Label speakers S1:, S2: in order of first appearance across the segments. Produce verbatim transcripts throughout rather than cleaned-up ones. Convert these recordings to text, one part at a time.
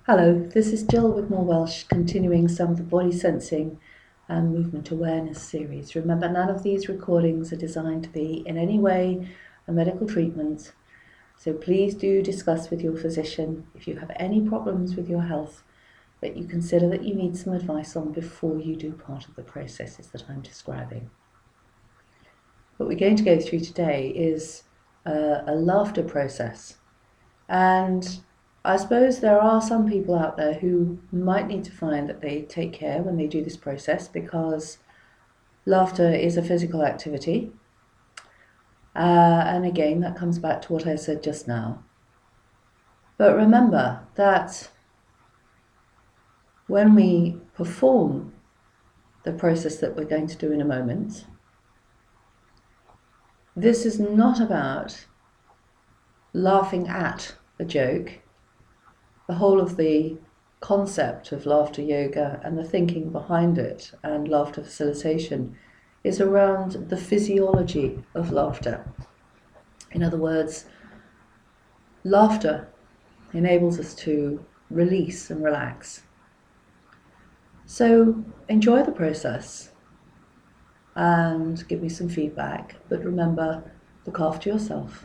S1: Hello, this is Jill Wigmore Welsh, continuing some of the body sensing and movement awareness series. Remember, none of these recordings are designed to be in any way a medical treatment, so please do discuss with your physician if you have any problems with your health that you consider that you need some advice on before you do part of the processes that I'm describing. What we're going to go through today is uh, a laughter process, and I suppose there are some people out there who might need to find that they take care when they do this process, because laughter is a physical activity. Uh, and again, that comes back to what I said just now. But remember that when we perform the process that we're going to do in a moment, this is not about laughing at a joke. The whole of the concept of laughter yoga and the thinking behind it and laughter facilitation is around the physiology of laughter. In other words, laughter enables us to release and relax. So enjoy the process and give me some feedback, but remember, look after yourself.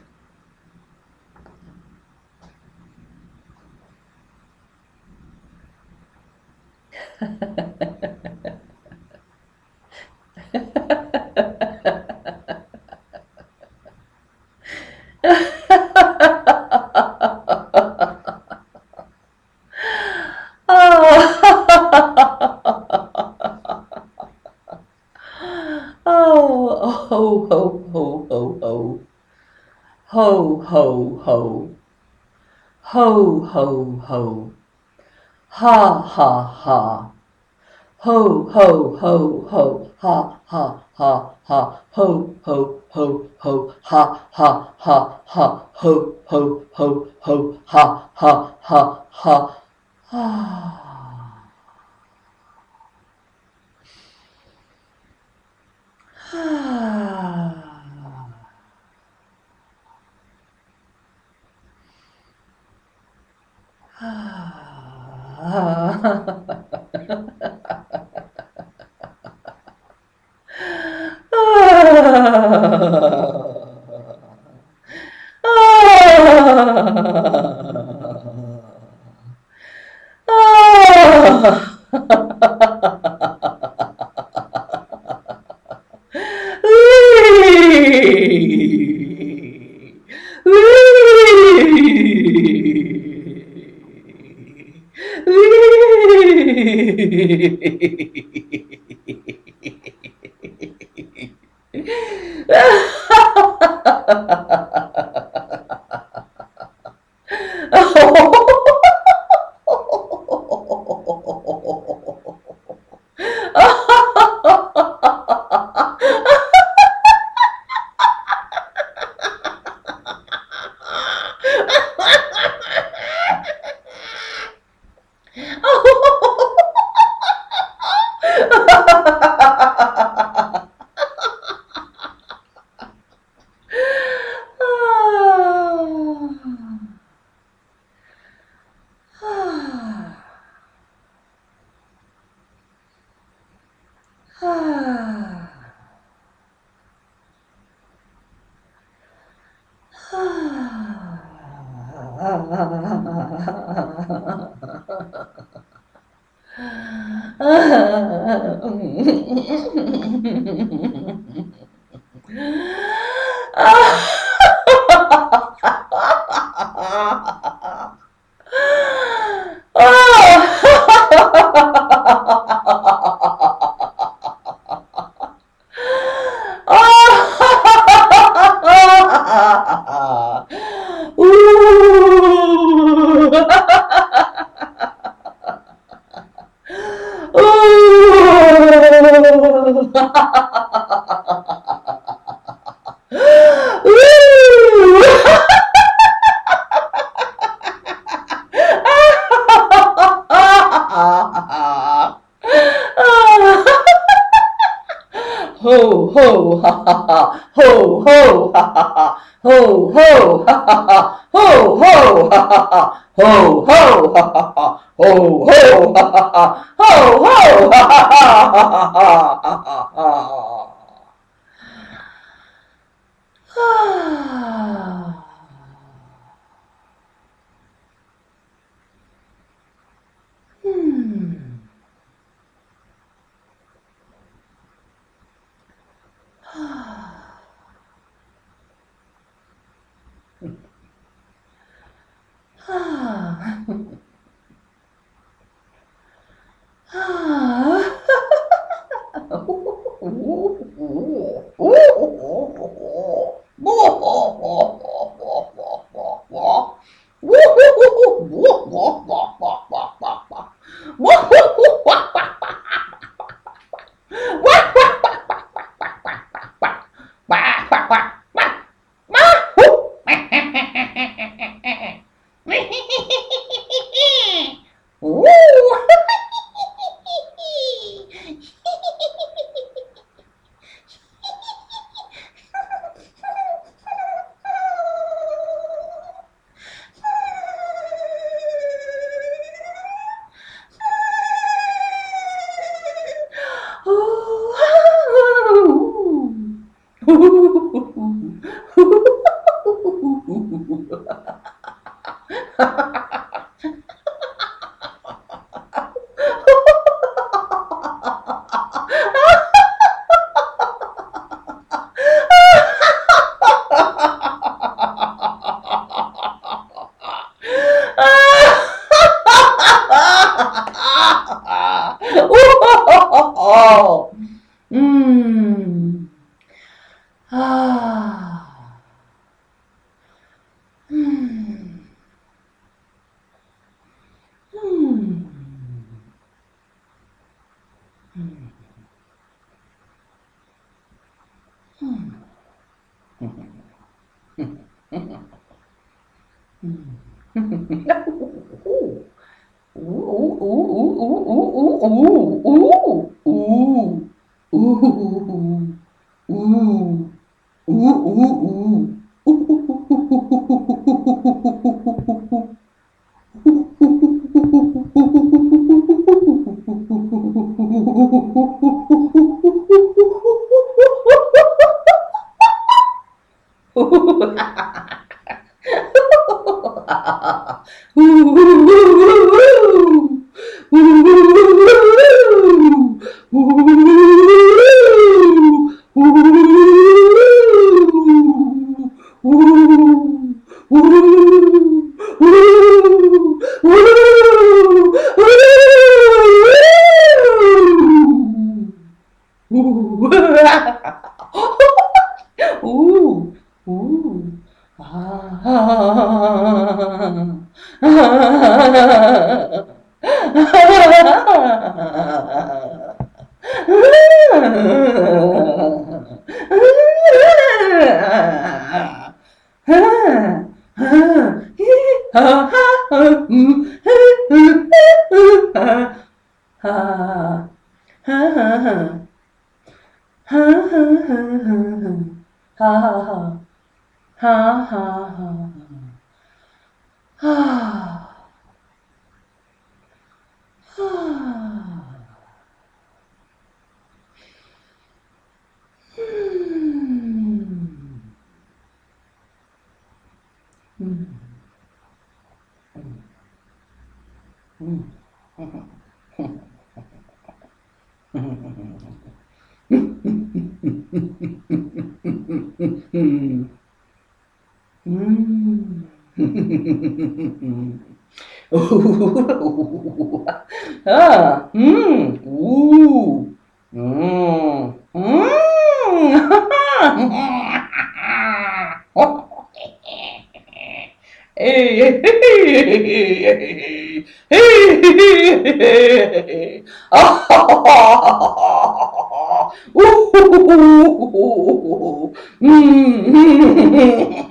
S1: Oh, ho, ho, ho, ho, ho. Ho, ho, ho. Ho, ho, ho. Ha, ha, ha. Ho, ho, ho, ho. Ha, ha, ha, ha. Ho, ho, ho, ho. Ha, ha, ha, ha. Ho, ho, ho, ho. Ha, ha, ha, ha. Ah. Ho, ho, ha, ha, ha. Ho, ho, ha, ha, ha. Ho, ho, ha, ha, ha. Ho, ho, ha,
S2: 哈哈，吼吼哈哈哈，吼吼哈哈哈，吼吼哈哈哈哈哈哈哈。啊，嗯，啊，啊，啊，呜呜呜呜呜。哦，嗯，啊，嗯，嗯，嗯，嗯，嗯，呜呜呜呜呜呜呜呜呜呜呜。呜呜呜！呜呜啊！啊，嗯，呜，嗯，嗯，哎嘿嘿嘿嘿嘿嘿嘿，啊哈哈哈，呜呼呼，嗯嗯。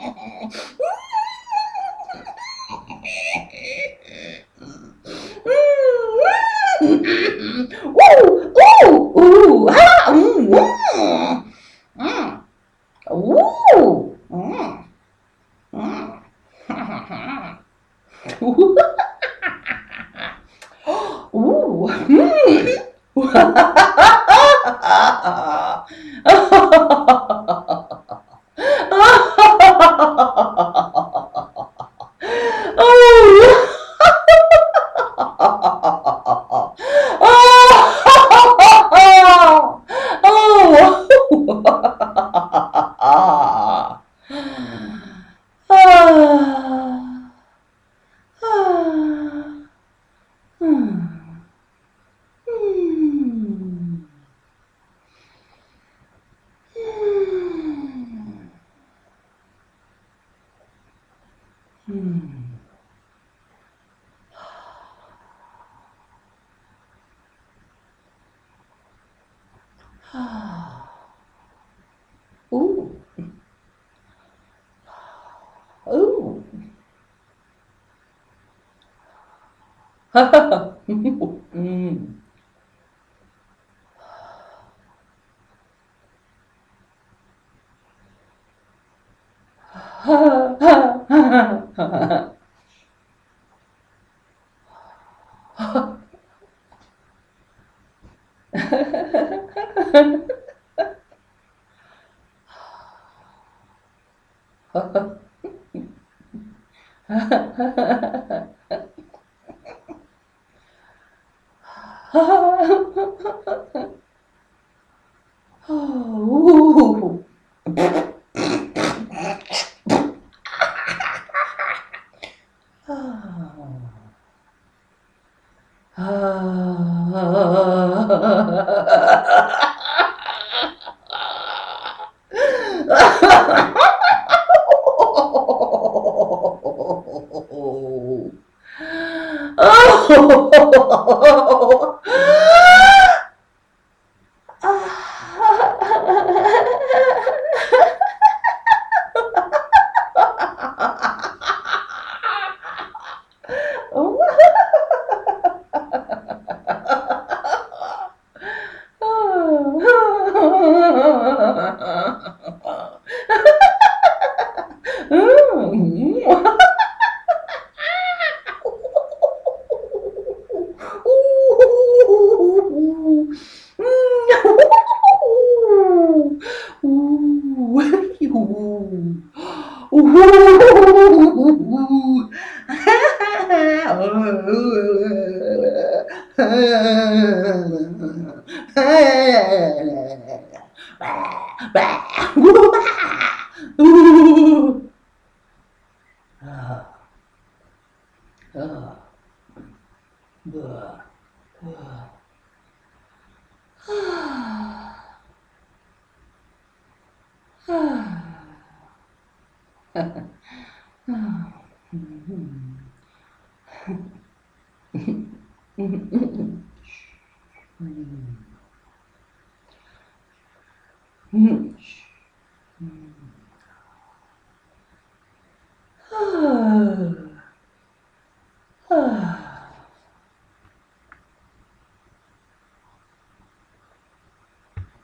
S2: 呜呜呜哈嗯嗯嗯呜嗯嗯哈哈哈 Ooh. Ooh. mm. Ooh.